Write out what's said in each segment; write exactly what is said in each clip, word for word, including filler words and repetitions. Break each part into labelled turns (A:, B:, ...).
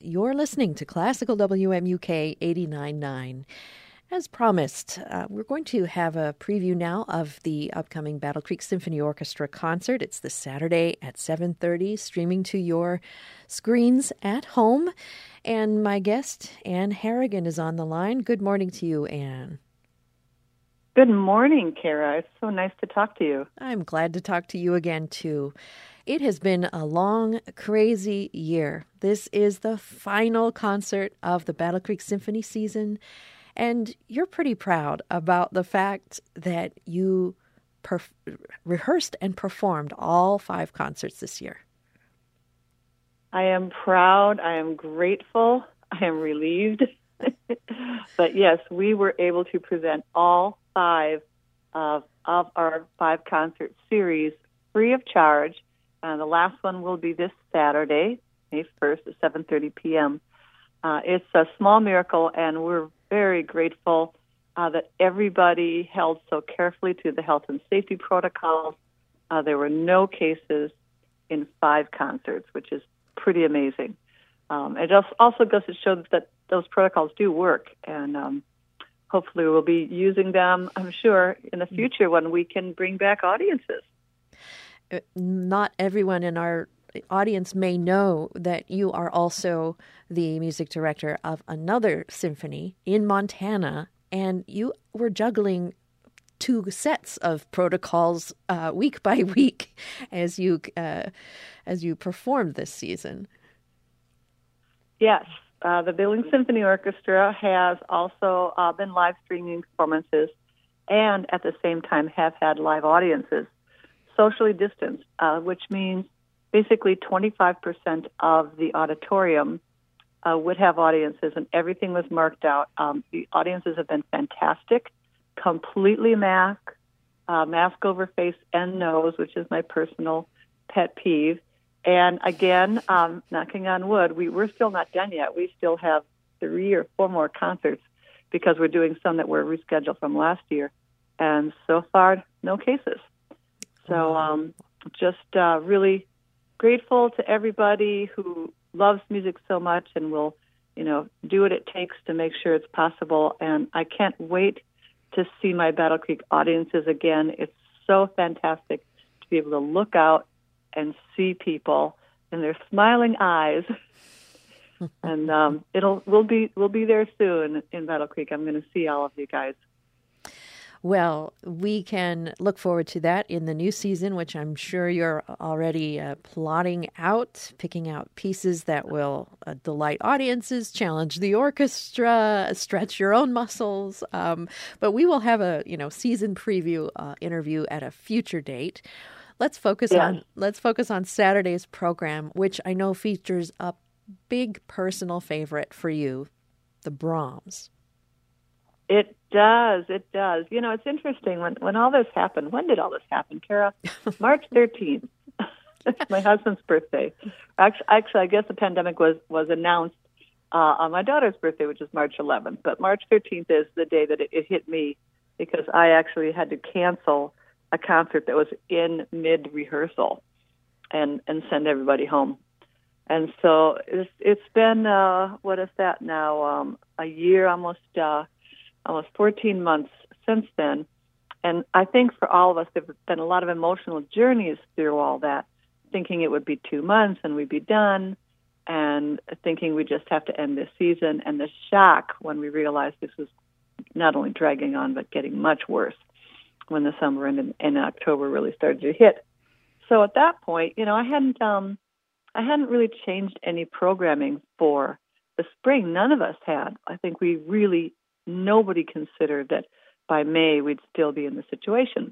A: You're listening to Classical W M U K eighty-nine point nine. As promised, uh, we're going to have a preview now of the upcoming Battle Creek Symphony Orchestra concert. It's this Saturday at seven thirty, streaming to your screens at home. And my guest, Ann Harrigan, is on the line. Good morning to you, Ann.
B: Good morning, Kara. It's so nice to talk to you.
A: I'm glad to talk to you again, too. It has been a long, crazy year. This is the final concert of the Battle Creek Symphony season. And you're pretty proud about the fact that you perf- rehearsed and performed all five concerts this year.
B: I am proud. I am grateful. I am relieved. But yes, we were able to present all five of, of our five concert series free of charge. Uh, the last one will be this Saturday, May first at seven thirty p.m. Uh, it's a small miracle, and we're very grateful uh, that everybody held so carefully to the health and safety protocols. Uh, there were no cases in five concerts, which is pretty amazing. Um, it also goes to show that those protocols do work, and um, hopefully we'll be using them, I'm sure, in the future when we can bring back audiences.
A: Not everyone in our audience may know that you are also the music director of another symphony in Montana, and you were juggling two sets of protocols uh, week by week as you uh, as you performed this season.
B: Yes, uh, the Billings Symphony Orchestra has also uh, been live streaming performances, and at the same time have had live audiences, socially distanced, uh, which means basically twenty-five percent of the auditorium uh, would have audiences, and everything was marked out. Um, the audiences have been fantastic, completely mask, uh, mask over face and nose, which is my personal pet peeve. And again, um, knocking on wood, we, we're still not done yet. We still have three or four more concerts because we're doing some that were rescheduled from last year. And so far, no cases. So um, just uh, really grateful to everybody who loves music so much and will, you know, do what it takes to make sure it's possible. And I can't wait to see my Battle Creek audiences again. It's so fantastic to be able to look out and see people in their smiling eyes. And um, it'll we'll be we'll be there soon in Battle Creek. I'm going to see all of you guys.
A: Well, we can look forward to that in the new season, which I'm sure you're already uh, plotting out, picking out pieces that will uh, delight audiences, challenge the orchestra, stretch your own muscles. Um, but we will have a you know season preview uh, interview at a future date. Let's focus
B: yes.
A: on let's focus on Saturday's program, which I know features a big personal favorite for you, the Brahms.
B: It does. It does. You know, it's interesting. When when all this happened, when did all this happen, Kara? March thirteenth. It's my husband's birthday. Actually, actually, I guess the pandemic was, was announced uh, on my daughter's birthday, which is March eleventh. But March thirteenth is the day that it, it hit me because I actually had to cancel a concert that was in mid-rehearsal and, and send everybody home. And so it's, it's been, uh, what is that now, um, a year, almost uh, almost fourteen months since then. And I think for all of us, there have been a lot of emotional journeys through all that, thinking it would be two months and we'd be done, and thinking we just have to end this season, and the shock when we realized this was not only dragging on, but getting much worse when the summer and, and October really started to hit. So at that point, you know, I hadn't, um, I hadn't really changed any programming for the spring. None of us had. I think we really, nobody considered that by May we'd still be in the situation.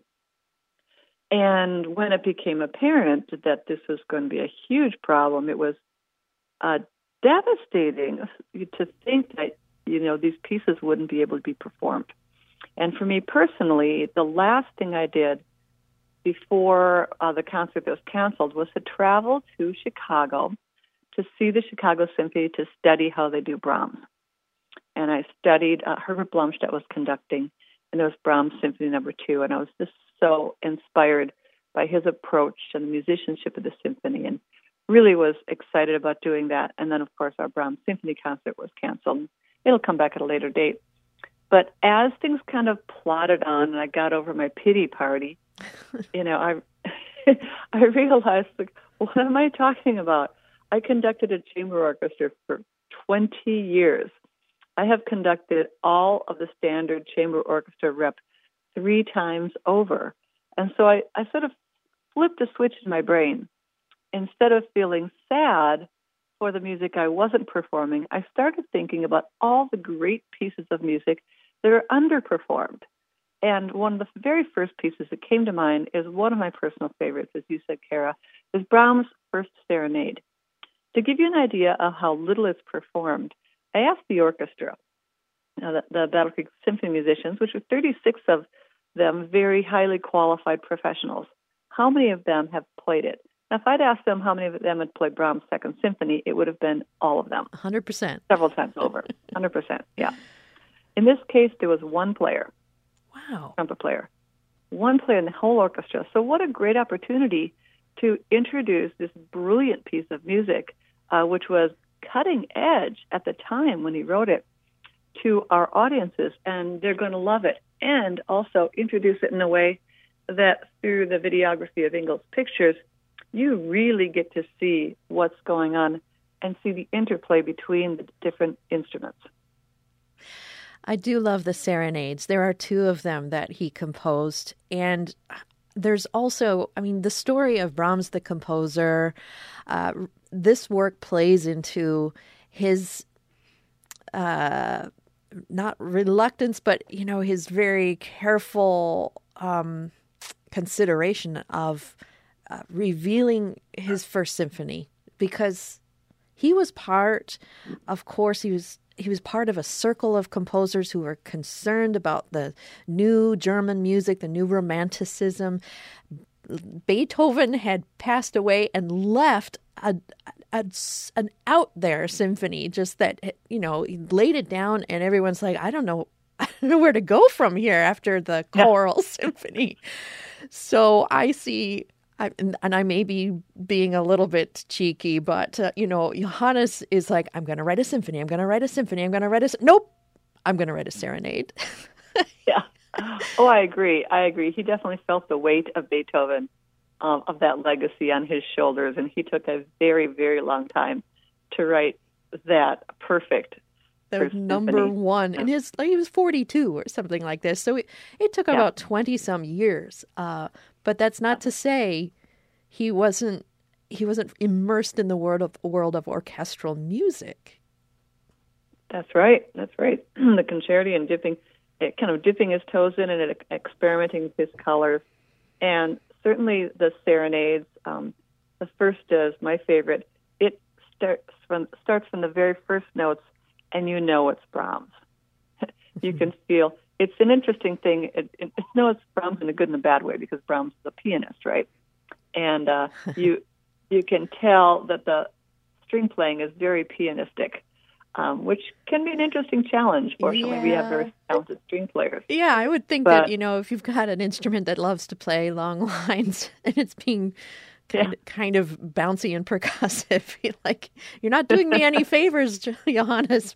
B: And when it became apparent that this was going to be a huge problem, it was uh, devastating to think that, you know, these pieces wouldn't be able to be performed. And for me personally, the last thing I did before uh, the concert that was canceled was to travel to Chicago to see the Chicago Symphony, to study how they do Brahms. And I studied, uh, Herbert Blomstedt was conducting, and it was Brahms Symphony Number Two, and I was just so inspired by his approach and the musicianship of the symphony, and really was excited about doing that. And then, of course, our Brahms Symphony concert was canceled. It'll come back at a later date. But as things kind of plodded on and I got over my pity party, you know, I I realized, like, what am I talking about? I conducted a chamber orchestra for twenty years. I have conducted all of the standard chamber orchestra rep three times over. And so I, I sort of flipped a switch in my brain. Instead of feeling sad for the music I wasn't performing, I started thinking about all the great pieces of music that are underperformed. And one of the very first pieces that came to mind is one of my personal favorites, as you said, Kara, is Brahms' First Serenade. To give you an idea of how little it's performed, I asked the orchestra, uh, the, the Battle Creek Symphony musicians, which are thirty-six of them very highly qualified professionals, how many of them have played it? Now, if I'd asked them how many of them had played Brahms' Second Symphony, it would have been all of them.
A: one hundred percent.
B: Several times over. one hundred percent, yeah. In this case, there was one player.
A: Wow.
B: Trumpet player. One player in the whole orchestra. So what a great opportunity to introduce this brilliant piece of music, uh, which was cutting edge at the time when he wrote it, to our audiences, and they're going to love it. And also introduce it in a way that through the videography of Ingalls Pictures, you really get to see what's going on and see the interplay between the different instruments.
A: I do love the serenades. There are two of them that he composed. And there's also, I mean, the story of Brahms the composer, uh, this work plays into his, uh, not reluctance, but, you know, his very careful um, consideration of uh, revealing his first symphony, because he was part, of course, he was He was part of a circle of composers who were concerned about the new German music, the new Romanticism. Beethoven had passed away and left a, a, an out there symphony, just that, you know, he laid it down and everyone's like, I don't know, I don't know where to go from here after the choral yeah. symphony. So I see... I, and I may be being a little bit cheeky, but, uh, you know, Johannes is like, I'm going to write a symphony. I'm going to write a symphony. I'm going to write a... Nope. I'm going to write a serenade.
B: Yeah. Oh, I agree. I agree. He definitely felt the weight of Beethoven, um, of that legacy on his shoulders, and he took a very, very long time to write that perfect
A: That was number
B: symphony.
A: one. And his, like, he was forty-two or something like this. So it, it took
B: Yeah.
A: about twenty-some years. Uh, but that's not to say he wasn't he wasn't immersed in the world of world of orchestral music.
B: That's right. That's right. The concerti and dipping, it kind of dipping his toes in and it, experimenting with his colors. And certainly the serenades, um, the first is my favorite. It starts from, starts from the very first notes, and you know it's Brahms. You can feel, it's an interesting thing. It, it, it's no, it's Brahms in a good and a bad way, because Brahms is a pianist, right? And uh, you you can tell that the string playing is very pianistic, um, which can be an interesting challenge. Fortunately,
A: Yeah.
B: we have very talented string players.
A: Yeah, I would think
B: But-
A: that, you know, if you've got an instrument that loves to play long lines and it's being kind,
B: Yeah.
A: kind of bouncy and percussive, you're like, you're not doing me any favors, Johannes.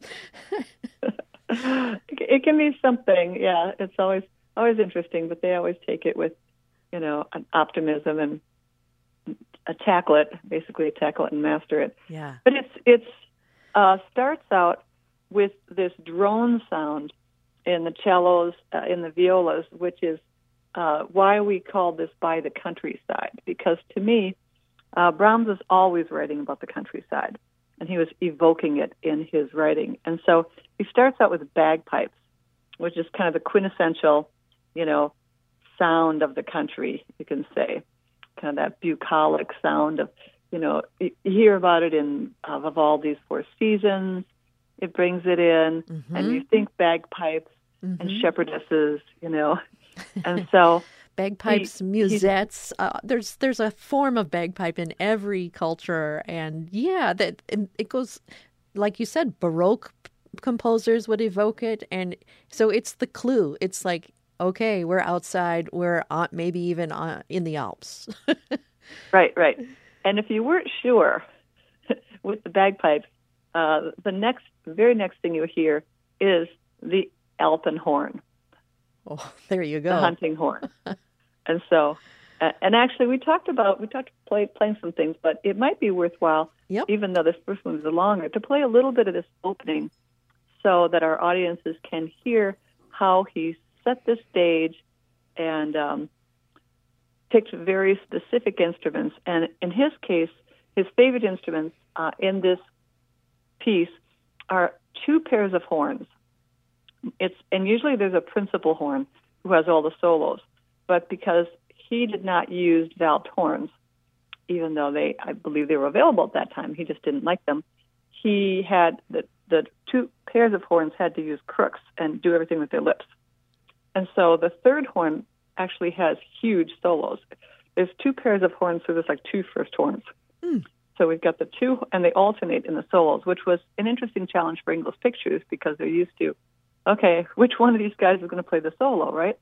B: It can be something, yeah. It's always always interesting, but they always take it with, you know, an optimism and a tackle it, basically tackle it and master it.
A: Yeah.
B: But it's it's uh, starts out with this drone sound in the cellos, uh, in the violas, which is uh, why we call this by the countryside. Because to me, uh, Brahms is always writing about the countryside, and he was evoking it in his writing. And so he starts out with bagpipes, which is kind of the quintessential, you know, sound of the country, you can say. Kind of that bucolic sound of, you know, you hear about it in uh, Vivaldi's Four Seasons. It brings it in,
A: Mm-hmm.
B: and you think bagpipes
A: Mm-hmm.
B: and shepherdesses, you know. And so
A: Bagpipes,
B: he-
A: musettes. Uh, there's there's a form of bagpipe in every culture, and yeah, that and it goes, like you said, Baroque composers would evoke it, and so it's the clue. It's like, okay, we're outside, we're on, maybe even on, in the Alps.
B: Right, right. And if you weren't sure with the bagpipes, uh, the next, very next thing you hear is the alpenhorn.
A: Oh, there you go.
B: The hunting horn. And so, uh, and actually, we talked about we talked play, playing some things, but it might be worthwhile,
A: yep.
B: even though this first one is longer, to play a little bit of this opening, so that our audiences can hear how he set the stage and um, picked very specific instruments. And in his case, his favorite instruments uh, in this piece are two pairs of horns. It's and usually there's a principal horn who has all the solos, but because he did not use valved horns, even though they, I believe they were available at that time, he just didn't like them. He had the the two pairs of horns had to use crooks and do everything with their lips. And so the third horn actually has huge solos. There's two pairs of horns, so there's like two first horns.
A: Mm.
B: So we've got the two, and they alternate in the solos, which was an interesting challenge for English Pictures because they're used to, okay, which one of these guys is going to play the solo, right?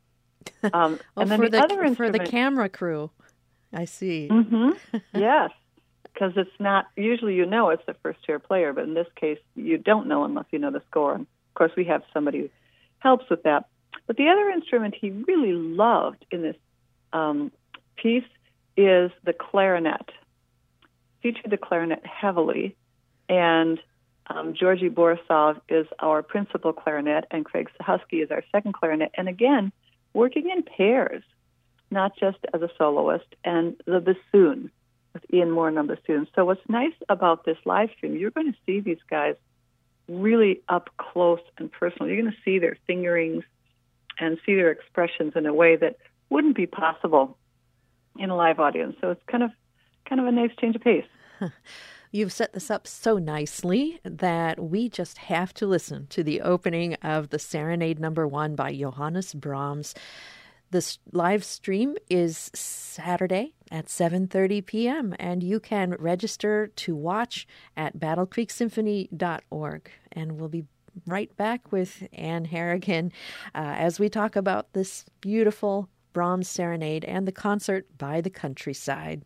B: Um,
A: oh,
B: and then
A: for
B: the,
A: the
B: other
A: for
B: instrument,
A: the camera crew, I see.
B: Mm-hmm. Yes, because it's not, usually you know it's the first chair player, but in this case, you don't know unless you know the score. And of course, we have somebody who helps with that. But the other instrument he really loved in this um, piece is the clarinet. Featured the clarinet heavily, and um, Georgy Borisov is our principal clarinet, and Craig Sahusky is our second clarinet. And again, working in pairs, not just as a soloist, and the bassoon with Ian Moore on bassoon. So what's nice about this live stream, you're going to see these guys really up close and personal. You're going to see their fingerings and see their expressions in a way that wouldn't be possible in a live audience. So it's kind of kind of a nice change of pace.
A: You've set this up so nicely that we just have to listen to the opening of the Serenade Number One by Johannes Brahms. This live stream is Saturday at seven thirty p.m., and you can register to watch at battle creek symphony dot org. And we'll be right back with Anne Harrigan uh, as we talk about this beautiful Brahms Serenade and the concert by the countryside.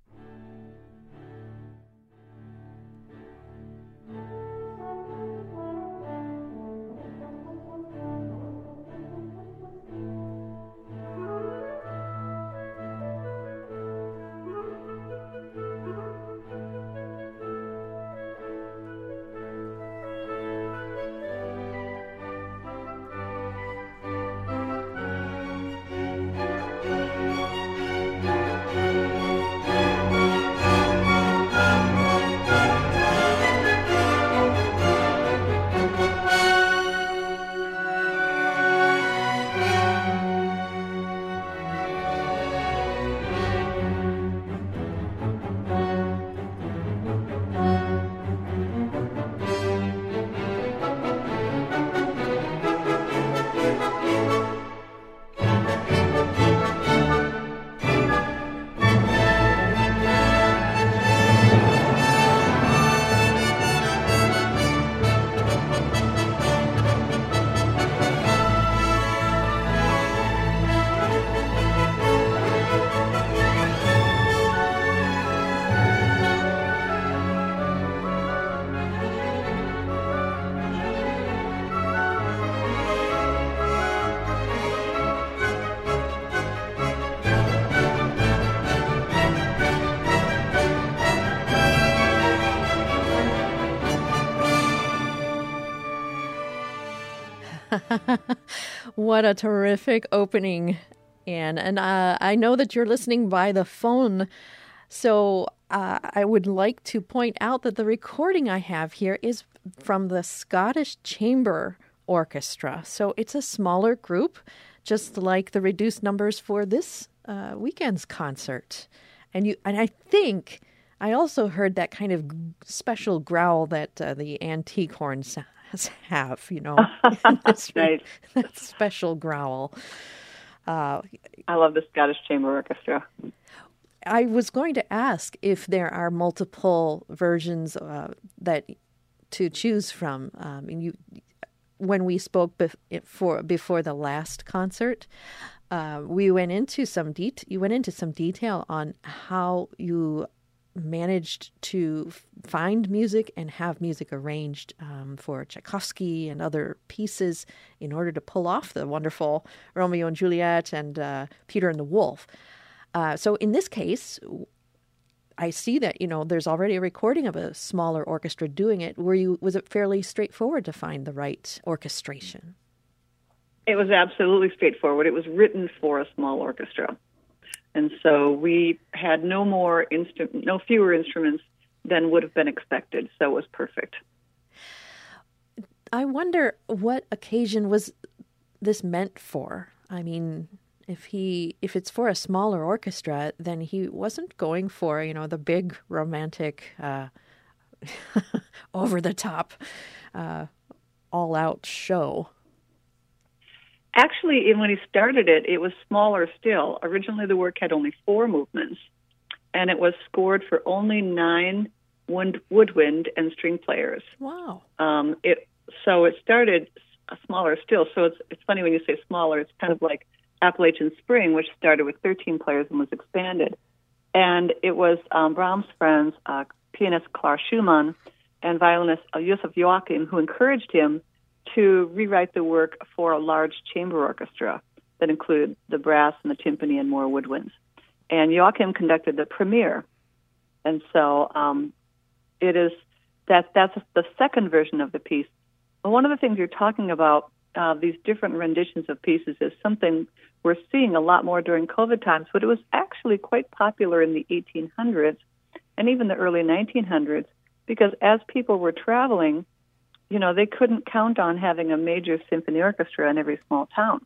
A: What a terrific opening, Anne. And uh, I know that you're listening by the phone, so uh, I would like to point out that the recording I have here is from the Scottish Chamber Orchestra. So it's a smaller group, just like the reduced numbers for this uh, weekend's concert. And you, and I think I also heard that kind of special growl that uh, the antique horns have, you know,
B: That's nice.
A: that special growl. Uh,
B: I love the Scottish Chamber Orchestra.
A: I was going to ask if there are multiple versions uh, that to choose from. Um, and you, when we spoke before before the last concert, uh, we went into some det- You went into some detail on how you managed to f- find music and have music arranged um, for Tchaikovsky and other pieces in order to pull off the wonderful Romeo and Juliet and uh, Peter and the Wolf. Uh, so in this case, I see that, you know, there's already a recording of a smaller orchestra doing it. Were you, was it fairly straightforward to find the right orchestration?
B: It was absolutely straightforward. It was written for a small orchestra. And so we had no more instru- no fewer instruments than would have been expected. So it was perfect.
A: I wonder what occasion was this meant for? I mean, if he if it's for a smaller orchestra, then he wasn't going for, you know, the big romantic, uh, over the top, uh, all out show.
B: Actually, when he started it, it was smaller still. Originally, the work had only four movements, and it was scored for only nine wind, woodwind and string players.
A: Wow.
B: Um, it so it started smaller still. So it's it's funny when you say smaller. It's kind of like Appalachian Spring, which started with thirteen players and was expanded. And it was um, Brahms' friends, uh, pianist Klaus Schumann and violinist uh, Josef Joachim, who encouraged him to rewrite the work for a large chamber orchestra that included the brass and the timpani and more woodwinds. And Joachim conducted the premiere. And so um, it is that that's the second version of the piece. And one of the things you're talking about, uh, these different renditions of pieces, is something we're seeing a lot more during COVID times, but it was actually quite popular in the eighteen hundreds and even the early nineteen hundreds, because as people were traveling, you know, they couldn't count on having a major symphony orchestra in every small town.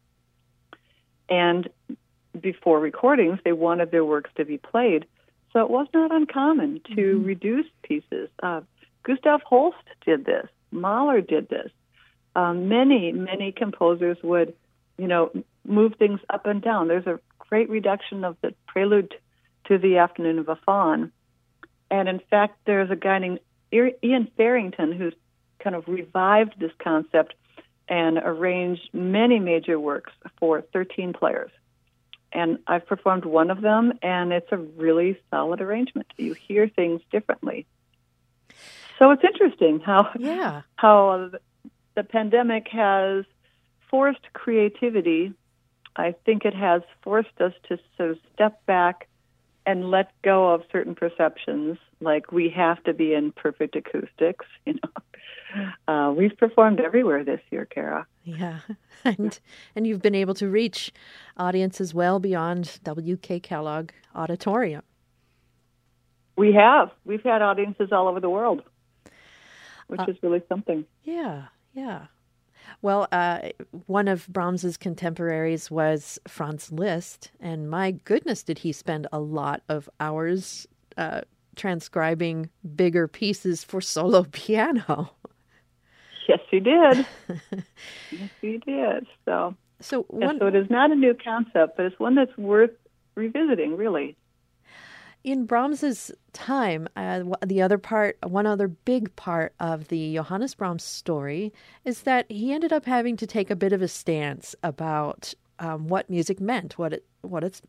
B: And before recordings, they wanted their works to be played. So it was not uncommon to mm-hmm. reduce pieces. Uh, Gustav Holst did this. Mahler did this. Um, many, many composers would, you know, move things up and down. There's a great reduction of the prelude to the Afternoon of a Faun. And in fact, there's a guy named Ian Farrington who's kind of revived this concept and arranged many major works for thirteen players. And I've performed one of them, and it's a really solid arrangement. You hear things differently. So it's interesting how
A: yeah.
B: how the pandemic has forced creativity. I think it has forced us to sort of step back and let go of certain perceptions, like we have to be in perfect acoustics, you know. Uh, we've performed everywhere this year, Kara.
A: Yeah, and and you've been able to reach audiences well beyond W K Kellogg Auditorium.
B: We have. We've had audiences all over the world, which uh, is really something.
A: Yeah, yeah. Well, uh, one of Brahms's contemporaries was Franz Liszt, and my goodness, did he spend a lot of hours uh, transcribing bigger pieces for solo piano.
B: Yes, he did. yes, he did. So,
A: so, one,
B: yeah, so it is not a new concept, but it's one that's worth revisiting, really.
A: In Brahms's time, uh, the other part, one other big part of the Johannes Brahms story is that he ended up having to take a bit of a stance about um, what music meant, what it, what it's,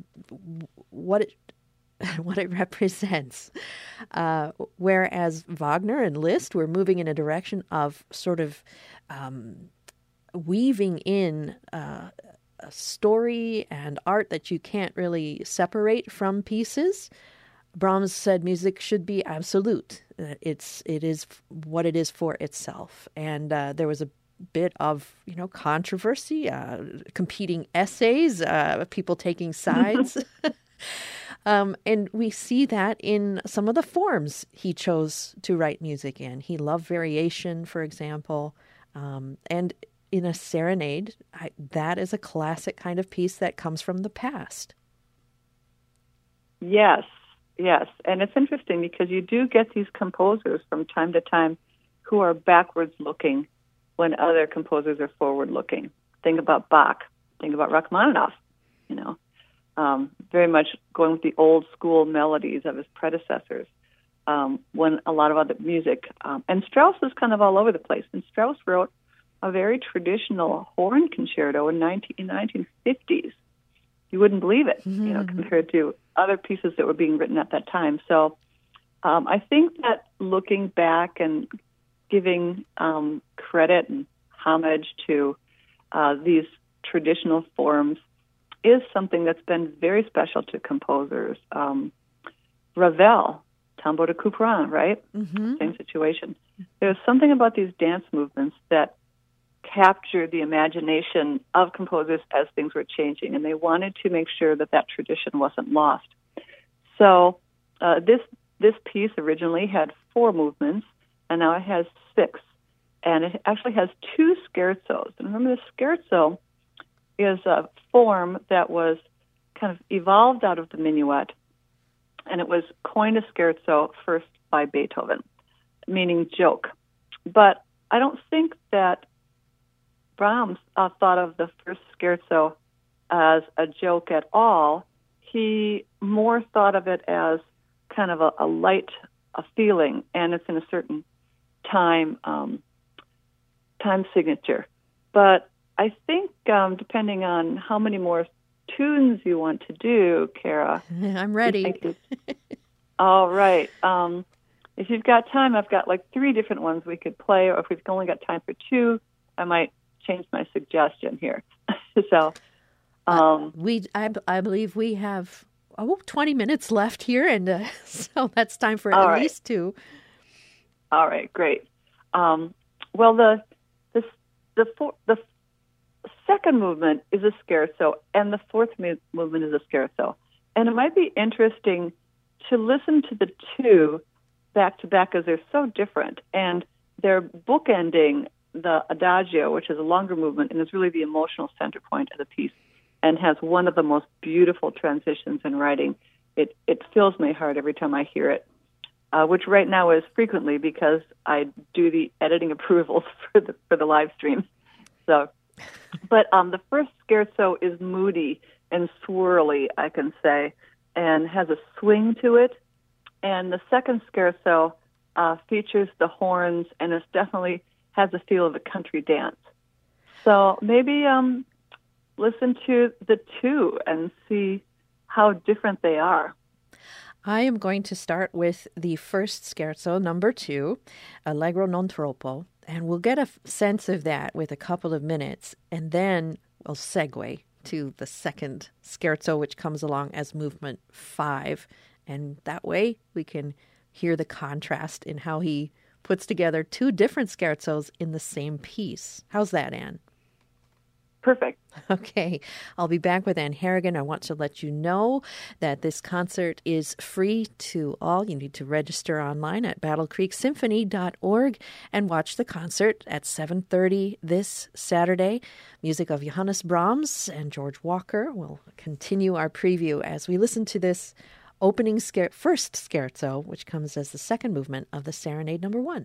A: what it. what it represents. Uh, whereas Wagner and Liszt were moving in a direction of sort of um, weaving in uh, a story and art that you can't really separate from pieces. Brahms said music should be absolute. It's it is what it is for itself. And uh, there was a bit of, you know, controversy, uh, competing essays, uh, people taking sides. Um, and we see that in some of the forms he chose to write music in. He loved variation, for example. Um, and in a serenade, I, that is a classic kind of piece that comes from the past.
B: Yes, yes. And it's interesting because you do get these composers from time to time who are backwards looking when other composers are forward looking. Think about Bach. Think about Rachmaninoff, you know. Um, very much going with the old school melodies of his predecessors, um, when a lot of other music, um, and Strauss was kind of all over the place. And Strauss wrote a very traditional horn concerto in, nineteen, in the nineteen fifties. You wouldn't believe it, mm-hmm. you know, compared to other pieces that were being written at that time. So Um, I think that looking back and giving um, credit and homage to uh, these traditional forms is something that's been very special to composers. Um, Ravel, Tambour de Couperin, right?
A: Mm-hmm.
B: Same situation. There's something about these dance movements that captured the imagination of composers as things were changing, and they wanted to make sure that that tradition wasn't lost. So uh, this this piece originally had four movements, and now it has six. And it actually has two scherzos. And remember, the scherzo is a form that was kind of evolved out of the minuet, and it was coined a scherzo first by Beethoven, meaning joke. But I don't think that Brahms uh, thought of the first scherzo as a joke at all. He more thought of it as kind of a, a light a feeling, and it's in a certain time um, time signature. But I think um, depending on how many more tunes you want to do, Kara.
A: I'm ready.
B: All right. Um, if you've got time, I've got like three different ones we could play, or if we've only got time for two, I might change my suggestion here. so um,
A: uh, we, I, I believe we have oh, twenty minutes left here, and uh, so that's time for at
B: right.
A: least two.
B: All right, great. Um, well, the the the, four, the second movement is a scherzo, and the fourth mu- movement is a scherzo. And it might be interesting to listen to the two back to back, because they're so different, and they're bookending the adagio, which is a longer movement and is really the emotional center point of the piece, and has one of the most beautiful transitions in writing. It it fills my heart every time I hear it, uh, which right now is frequently because I do the editing approvals for the for the live stream. So, but um, the first scherzo is moody and swirly, I can say, and has a swing to it. And the second scherzo uh, features the horns, and it definitely has a feel of a country dance. So maybe um, listen to the two and see how different they are.
A: I am going to start with the first scherzo, number two, Allegro non troppo, and we'll get a f- sense of that with a couple of minutes, and then we'll segue to the second scherzo, which comes along as movement five. And that way we can hear the contrast in how he puts together two different scherzos in the same piece. How's that, Anne?
B: Perfect.
A: Okay. I'll be back with Anne Harrigan. I want to let you know that this concert is free to all. You need to register online at battle creek symphony dot org and watch the concert at seven thirty this Saturday. Music of Johannes Brahms and George Walker. We'll continue our preview as we listen to this opening scher- first scherzo, which comes as the second movement of the Serenade Number One.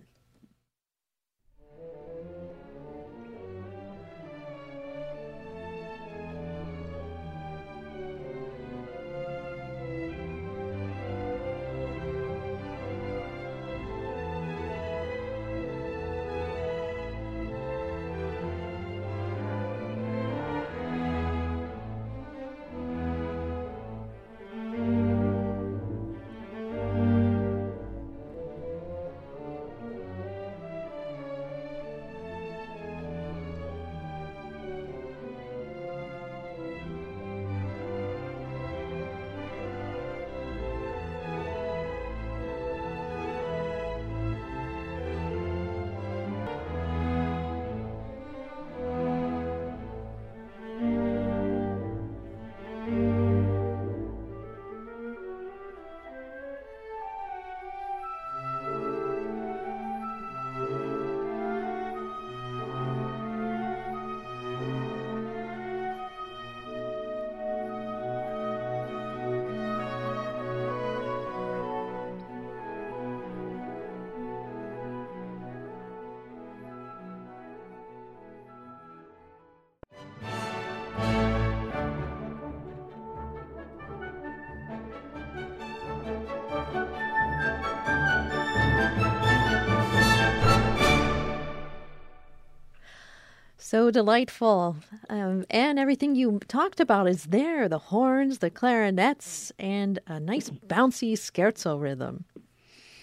A: So delightful. Um, and everything you talked about is there. The horns, the clarinets, and a nice bouncy scherzo rhythm.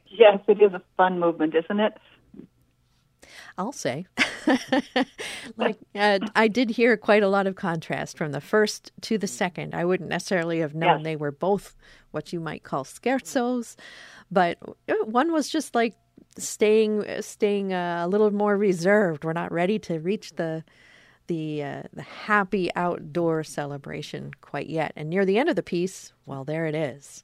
B: Yes, it is a fun movement, isn't it?
A: I'll say. like uh, I did hear quite a lot of contrast from the first to the second. I wouldn't necessarily have known
B: Yes.
A: they were both what you might call scherzos, but one was just like staying staying uh, a little more reserved. We're not ready to reach the the uh, the happy outdoor celebration quite yet. And near the end of the piece, well, there it is.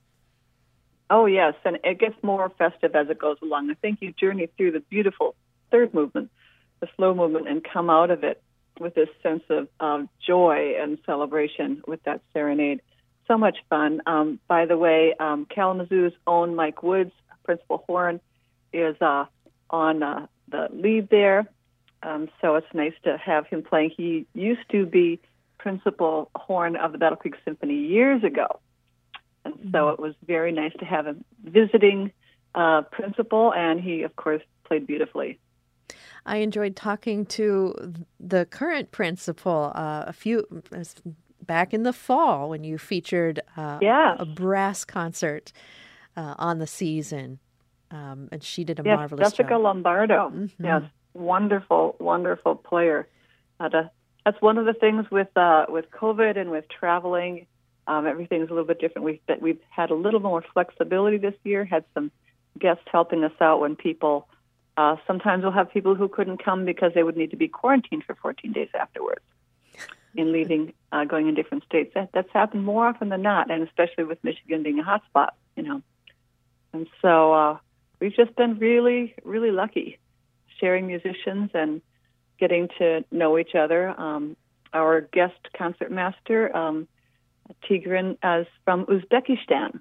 B: Oh, yes, and it gets more festive as it goes along. I think you journey through the beautiful third movement, the slow movement, and come out of it with this sense of um, joy and celebration with that serenade. So much fun. Um, by the way, um, Kalamazoo's own Mike Woods, principal horn, is uh, on uh, the lead there. Um, so it's nice to have him playing. He used to be principal horn of the Battle Creek Symphony years ago. And so it was very nice to have him visiting uh, principal, and he, of course, played beautifully.
A: I enjoyed talking to the current principal uh, a few back in the fall when you featured uh,
B: yes.
A: a brass concert uh, on the season, um, and she did a
B: yes,
A: marvelous
B: Jessica
A: job.
B: Lombardo.
A: Mm-hmm.
B: Yes, wonderful, wonderful player. Uh, that's one of the things with uh, with COVID and with traveling. Um, everything's a little bit different. We've we've had a little more flexibility this year. Had some guests helping us out when people. Uh, sometimes we'll have people who couldn't come because they would need to be quarantined for fourteen days afterwards. In leaving, uh, going in different states, that that's happened more often than not, and especially with Michigan being a hot spot, you know. And so uh, we've just been really, really lucky, sharing musicians and getting to know each other. Um, our guest concertmaster. Um, Tigran is from Uzbekistan.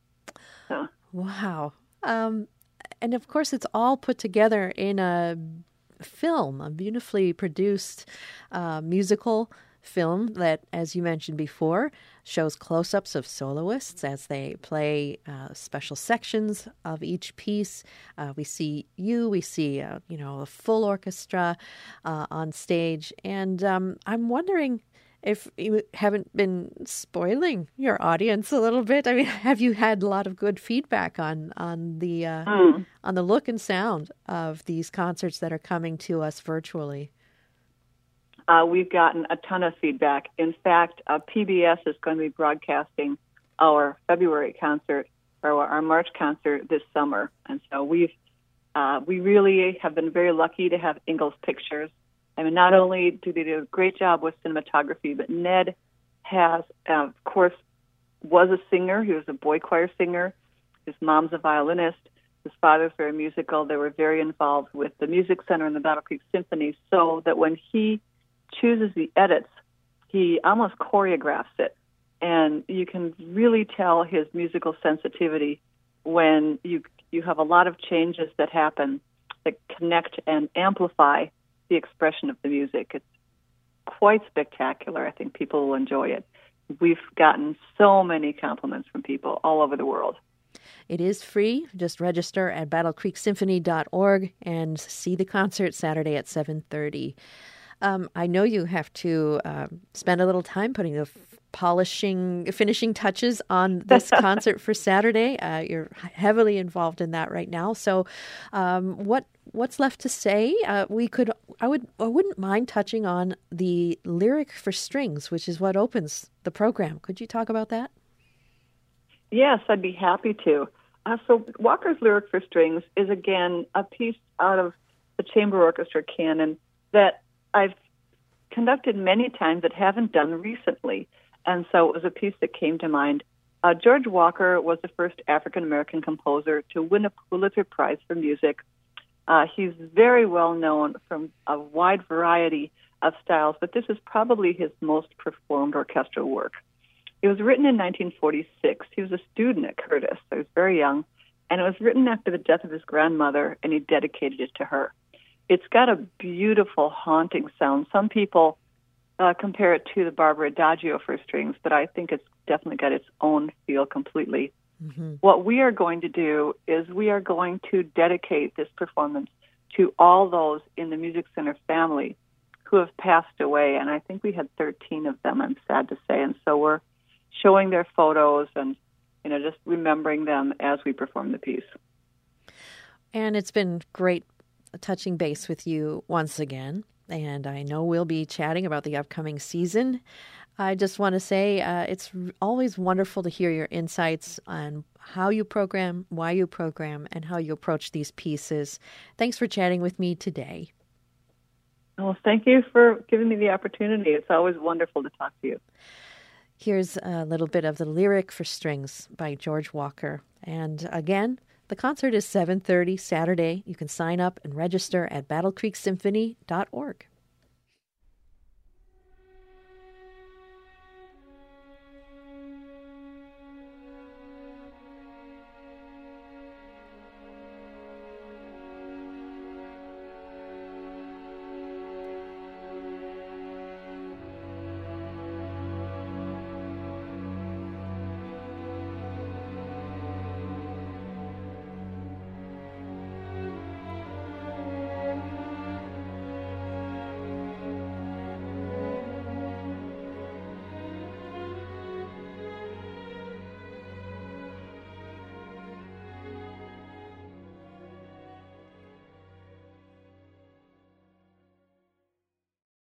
B: So.
A: Wow. Um, and of course, it's all put together in a film, a beautifully produced uh, musical film that, as you mentioned before, shows close-ups of soloists as they play uh, special sections of each piece. Uh, we see you, we see, uh, you know, a full orchestra uh, on stage. And um, I'm wondering if you haven't been spoiling your audience a little bit. I mean, have you had a lot of good feedback on on the uh, mm. on the look and sound of these concerts that are coming to us virtually?
B: Uh, we've gotten a ton of feedback. In fact, uh, P B S is going to be broadcasting our February concert or our March concert this summer, and so we've uh, we really have been very lucky to have Ingalls Pictures. I mean, not only do they do a great job with cinematography, but Ned has, uh, of course, was a singer. He was a boy choir singer. His mom's a violinist. His father's very musical. They were very involved with the Music Center and the Battle Creek Symphony, so that when he chooses the edits, he almost choreographs it. And you can really tell his musical sensitivity when you you have a lot of changes that happen that connect and amplify the expression of the music. It's quite spectacular. I think people will enjoy it. We've gotten so many compliments from people all over the world.
A: It is free. Just register at battle creek symphony dot org and see the concert Saturday at seven thirty. Um, I know you have to uh, spend a little time putting the f- polishing, finishing touches on this concert for Saturday. Uh, you're heavily involved in that right now. So, um, what what's left to say? Uh, we could, I would, I wouldn't mind touching on the Lyric for Strings, which is what opens the program. Could you talk about that?
B: Yes, I'd be happy to. Uh, so, Walker's Lyric for Strings is again a piece out of the chamber orchestra canon that I've conducted many times that haven't done recently. And so it was a piece that came to mind. Uh, George Walker was the first African-American composer to win a Pulitzer Prize for music. Uh, he's very well known from a wide variety of styles, but this is probably his most performed orchestral work. It was written in nineteen forty-six. He was a student at Curtis, so he was very young, and it was written after the death of his grandmother, and he dedicated it to her. It's got a beautiful, haunting sound. Some people uh, compare it to the Barbara Adagio for strings, but I think it's definitely got its own feel completely. Mm-hmm. What we are going to do is we are going to dedicate this performance to all those in the Music Center family who have passed away, and I think we had thirteen of them, I'm sad to say, and so we're showing their photos and, you know, just remembering them as we perform the piece.
A: And it's been great touching base with you once again. And I know we'll be chatting about the upcoming season. I just want to say uh, it's always wonderful to hear your insights on how you program, why you program, and how you approach these pieces. Thanks for chatting with me today.
B: Well, thank you for giving me the opportunity. It's always wonderful to talk to you.
A: Here's a little bit of the Lyric for Strings by George Walker. And again, the concert is seven thirty Saturday. You can sign up and register at battle creek symphony dot org.